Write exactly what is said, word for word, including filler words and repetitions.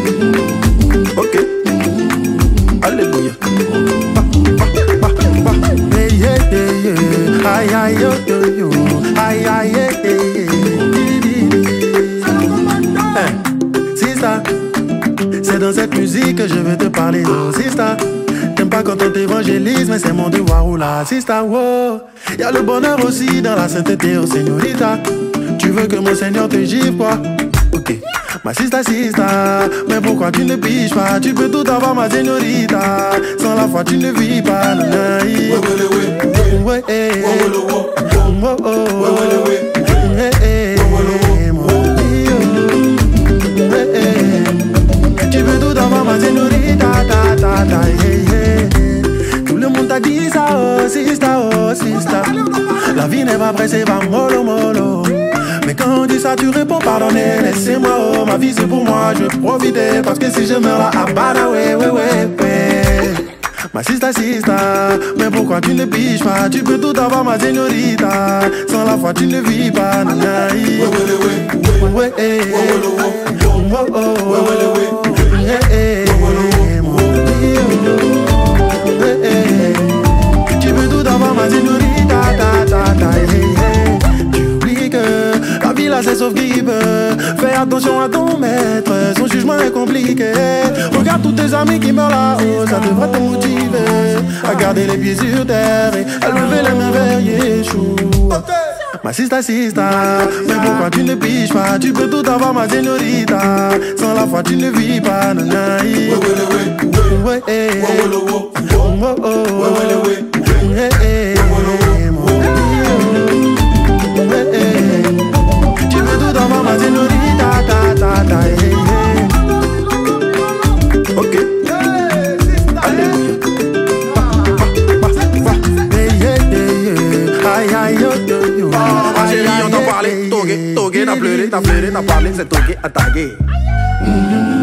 Ok. Alléluia. Bah, bah, bah, bah. Hey, yeah, yeah, yeah. Aïe, aïe, yo, yo, yo. Aïe, aïe, yeah, yeah, yeah. Hey, Sista, c'est dans cette musique que je veux te parler, oh Sista. T'aimes pas quand on t'évangélise, mais c'est mon devoir, ou là, Sista, wow. Y'a le bonheur aussi dans la sainteté, oh Señorita. Tu veux que mon Seigneur te gifle, quoi? Ok. Ma Sista, Sista, mais pourquoi tu ne piges pas? Tu peux tout avoir, ma Señorita. Sans la foi, tu ne vis pas. Ouais, ouais, ouais, tu peux tout avoir, ma Señorita. Ta, ta, ta, yeah, yeah. Tout le monde t'a dit ça, oh Sista, oh Sista. La vie n'est pas pressée, va mollo, mollo. Mais quand on dit ça, tu réponds pardonnez, laissez-moi, oh, ma vie c'est pour moi, je veux profiter. Parce que si je meurs là, ah bah là, ouais, ouais, ouais, ouais. Ma Sista, Sista, mais pourquoi tu ne piges pas? Tu peux tout avoir, ma Señorita. Sans la foi, tu ne vis pas, nanaï. Ouais, ouais, ouais, ouais, tu peux tout avoir, ma Señorita, ta, ta, ta, yeah. Tu oublies que la vie là c'est sauf qui peut. Fais attention à ton maître, son jugement est compliqué. Regarde tous tes amis qui meurent là-haut, ça devrait te motiver à garder les pieds sur terre et à lever les mains vers Yeshua. Ma Sista, Sista, mais pourquoi tu ne piges pas? Tu peux tout avoir, ma Señorita. Sans la foi tu ne vis pas, nanaï. Ouais, ouais, tu peux tout avoir, ma Señorita. Ta, ta, ta, yeah. Ok. Aïe, aïe, yo, yo, yo. Ma chérie, on t'a parlé, togué, togué, t'as pleuré, t'as pleuré, t'as parlé, c'est togué, attaqué.